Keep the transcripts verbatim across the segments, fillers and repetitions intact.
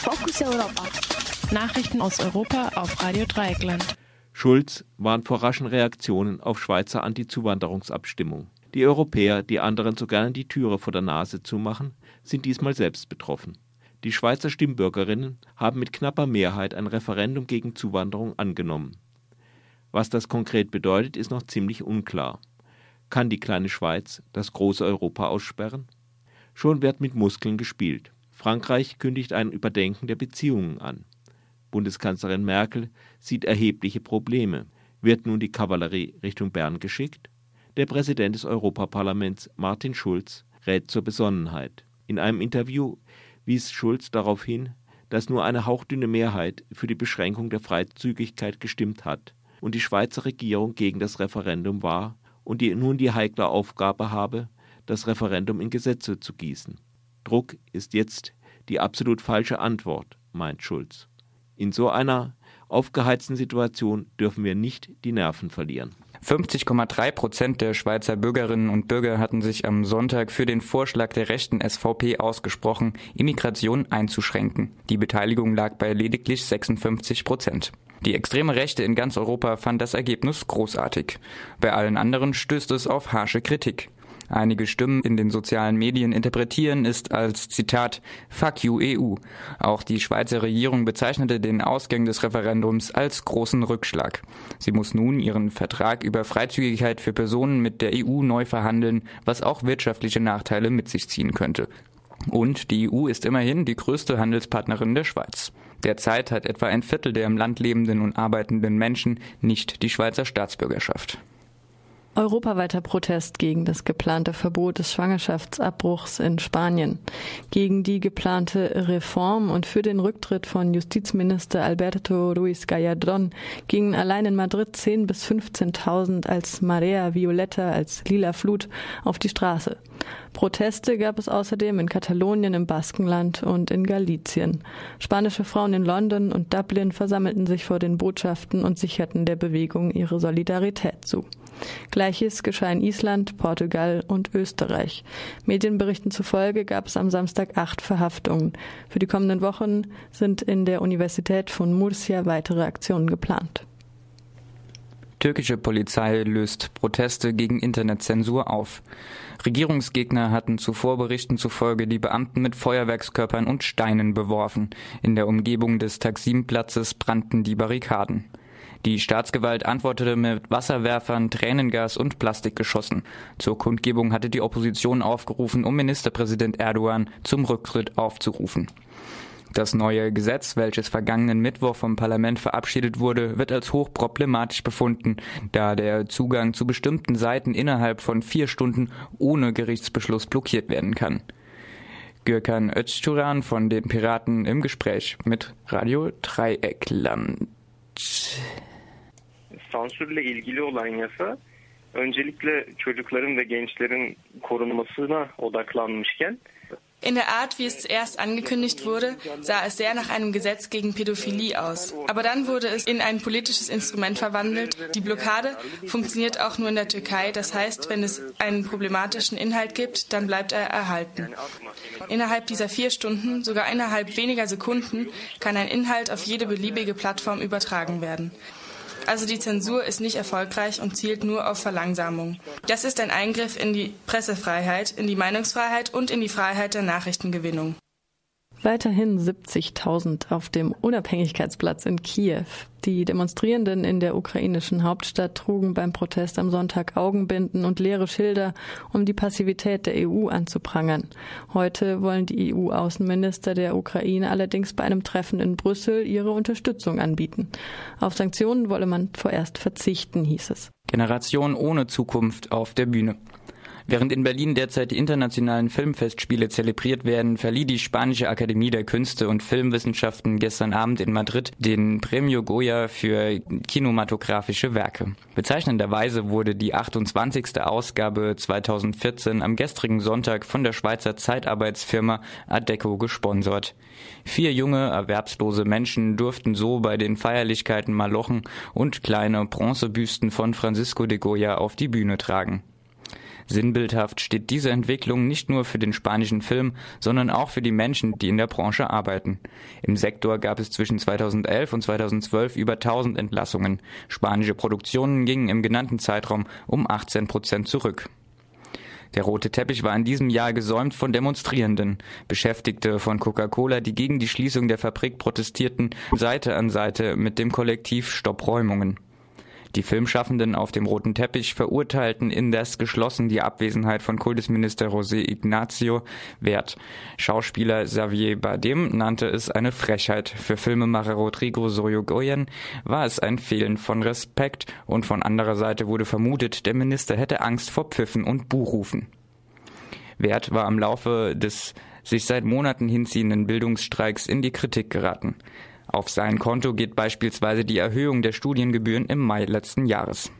Fokus Europa. Nachrichten aus Europa auf Radio Dreieckland. Schulz warnt vor raschen Reaktionen auf Schweizer Anti-Zuwanderungsabstimmung. Die Europäer, die anderen so gerne die Türe vor der Nase zumachen, sind diesmal selbst betroffen. Die Schweizer Stimmbürgerinnen haben mit knapper Mehrheit ein Referendum gegen Zuwanderung angenommen. Was das konkret bedeutet, ist noch ziemlich unklar. Kann die kleine Schweiz das große Europa aussperren? Schon wird mit Muskeln gespielt. Frankreich kündigt ein Überdenken der Beziehungen an. Bundeskanzlerin Merkel sieht erhebliche Probleme. Wird nun die Kavallerie Richtung Bern geschickt? Der Präsident des Europaparlaments, Martin Schulz, rät zur Besonnenheit. In einem Interview wies Schulz darauf hin, dass nur eine hauchdünne Mehrheit für die Beschränkung der Freizügigkeit gestimmt hat und die Schweizer Regierung gegen das Referendum war und die nun die heikle Aufgabe habe, das Referendum in Gesetze zu gießen. Druck ist jetzt die absolut falsche Antwort, meint Schulz. In so einer aufgeheizten Situation dürfen wir nicht die Nerven verlieren. fünfzig Komma drei Prozent der Schweizer Bürgerinnen und Bürger hatten sich am Sonntag für den Vorschlag der rechten S V P ausgesprochen, Immigration einzuschränken. Die Beteiligung lag bei lediglich sechsundfünfzig Prozent. Die extreme Rechte in ganz Europa fand das Ergebnis großartig. Bei allen anderen stößt es auf harsche Kritik. Einige Stimmen in den sozialen Medien interpretieren es als, Zitat, Fuck you E U. Auch die Schweizer Regierung bezeichnete den Ausgang des Referendums als großen Rückschlag. Sie muss nun ihren Vertrag über Freizügigkeit für Personen mit der E U neu verhandeln, was auch wirtschaftliche Nachteile mit sich ziehen könnte. Und die E U ist immerhin die größte Handelspartnerin der Schweiz. Derzeit hat etwa ein Viertel der im Land lebenden und arbeitenden Menschen nicht die Schweizer Staatsbürgerschaft. Europaweiter Protest gegen das geplante Verbot des Schwangerschaftsabbruchs in Spanien, gegen die geplante Reform und für den Rücktritt von Justizminister Alberto Ruiz Gallardón gingen allein in Madrid zehntausend bis fünfzehntausend als Marea Violeta, als lila Flut, auf die Straße. Proteste gab es außerdem in Katalonien, im Baskenland und in Galicien. Spanische Frauen in London und Dublin versammelten sich vor den Botschaften und sicherten der Bewegung ihre Solidarität zu. Gleiches geschah in Island, Portugal und Österreich. Medienberichten zufolge gab es am Samstag acht Verhaftungen. Für die kommenden Wochen sind in der Universität von Murcia weitere Aktionen geplant. Türkische Polizei löst Proteste gegen Internetzensur auf. Regierungsgegner hatten zuvor Berichten zufolge die Beamten mit Feuerwerkskörpern und Steinen beworfen. In der Umgebung des Taksim-Platzes brannten die Barrikaden. Die Staatsgewalt antwortete mit Wasserwerfern, Tränengas und Plastikgeschossen. Zur Kundgebung hatte die Opposition aufgerufen, um Ministerpräsident Erdogan zum Rücktritt aufzurufen. Das neue Gesetz, welches vergangenen Mittwoch vom Parlament verabschiedet wurde, wird als hochproblematisch befunden, da der Zugang zu bestimmten Seiten innerhalb von vier Stunden ohne Gerichtsbeschluss blockiert werden kann. Gürkan Özturan von den Piraten im Gespräch mit Radio Dreieckland. Sansürle ilgili olan yasa öncelikle çocukların ve gençlerin korunmasına odaklanmışken in der Art, wie es zuerst angekündigt wurde, sah es sehr nach einem Gesetz gegen Pädophilie aus. Aber dann wurde es in ein politisches Instrument verwandelt. Die Blockade funktioniert auch nur in der Türkei. Das heißt, wenn es einen problematischen Inhalt gibt, dann bleibt er erhalten. Innerhalb dieser vier Stunden, sogar innerhalb weniger Sekunden, kann ein Inhalt auf jede beliebige Plattform übertragen werden. Also die Zensur ist nicht erfolgreich und zielt nur auf Verlangsamung. Das ist ein Eingriff in die Pressefreiheit, in die Meinungsfreiheit und in die Freiheit der Nachrichtengewinnung. Weiterhin siebzigtausend auf dem Unabhängigkeitsplatz in Kiew. Die Demonstrierenden in der ukrainischen Hauptstadt trugen beim Protest am Sonntag Augenbinden und leere Schilder, um die Passivität der E U anzuprangern. Heute wollen die E U-Außenminister der Ukraine allerdings bei einem Treffen in Brüssel ihre Unterstützung anbieten. Auf Sanktionen wolle man vorerst verzichten, hieß es. Generation ohne Zukunft auf der Bühne. Während in Berlin derzeit die internationalen Filmfestspiele zelebriert werden, verlieh die Spanische Akademie der Künste und Filmwissenschaften gestern Abend in Madrid den Premio Goya für kinematografische Werke. Bezeichnenderweise wurde die achtundzwanzigste Ausgabe zweitausendvierzehn am gestrigen Sonntag von der Schweizer Zeitarbeitsfirma Adecco gesponsert. Vier junge, erwerbslose Menschen durften so bei den Feierlichkeiten Malochen und kleine Bronzebüsten von Francisco de Goya auf die Bühne tragen. Sinnbildhaft steht diese Entwicklung nicht nur für den spanischen Film, sondern auch für die Menschen, die in der Branche arbeiten. Im Sektor gab es zwischen zweitausendelf und zweitausendzwölf über tausend Entlassungen. Spanische Produktionen gingen im genannten Zeitraum um achtzehn Prozent zurück. Der rote Teppich war in diesem Jahr gesäumt von Demonstrierenden. Beschäftigte von Coca-Cola, die gegen die Schließung der Fabrik protestierten, Seite an Seite mit dem Kollektiv Stopp Räumungen. Die Filmschaffenden auf dem roten Teppich verurteilten indes geschlossen die Abwesenheit von Kultusminister José Ignacio Wert. Schauspieler Xavier Bardem nannte es eine Frechheit. Für Filmemacher Rodrigo Sorogoyen war es ein Fehlen von Respekt und von anderer Seite wurde vermutet, der Minister hätte Angst vor Pfiffen und Buhrufen. Wert war im Laufe des sich seit Monaten hinziehenden Bildungsstreiks in die Kritik geraten. Auf sein Konto geht beispielsweise die Erhöhung der Studiengebühren im Mai letzten Jahres.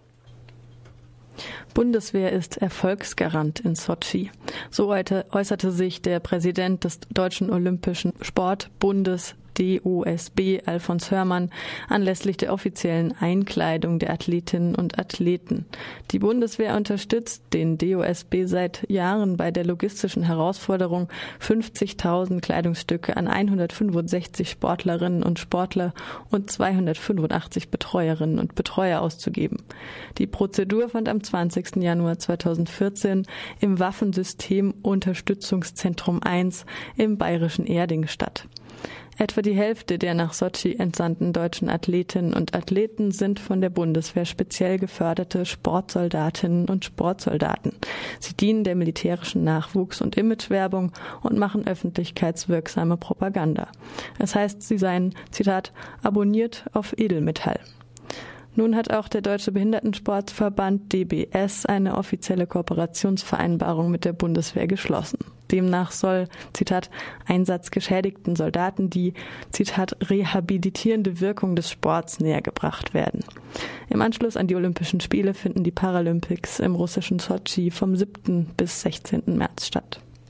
Bundeswehr ist Erfolgsgarant in Sotschi. So äußerte sich der Präsident des Deutschen Olympischen Sportbundes D O S B, Alfons Hörmann, anlässlich der offiziellen Einkleidung der Athletinnen und Athleten. Die Bundeswehr unterstützt den D O S B seit Jahren bei der logistischen Herausforderung, fünfzigtausend Kleidungsstücke an hundertfünfundsechzig Sportlerinnen und Sportler und zweihundertfünfundachtzig Betreuerinnen und Betreuer auszugeben. Die Prozedur fand am zwanzigsten Januar zweitausendvierzehn im Waffensystemunterstützungszentrum eins im bayerischen Erding statt. Etwa die Hälfte der nach Sotschi entsandten deutschen Athletinnen und Athleten sind von der Bundeswehr speziell geförderte Sportsoldatinnen und Sportsoldaten. Sie dienen der militärischen Nachwuchs- und Imagewerbung und machen öffentlichkeitswirksame Propaganda. Es heißt, sie seien, Zitat, abonniert auf Edelmetall. Nun hat auch der Deutsche Behindertensportverband D B S eine offizielle Kooperationsvereinbarung mit der Bundeswehr geschlossen. Demnach soll, Zitat, einsatzgeschädigten Soldaten die, Zitat, rehabilitierende Wirkung des Sports nähergebracht werden. Im Anschluss an die Olympischen Spiele finden die Paralympics im russischen Sotschi vom siebten bis sechzehnten März statt.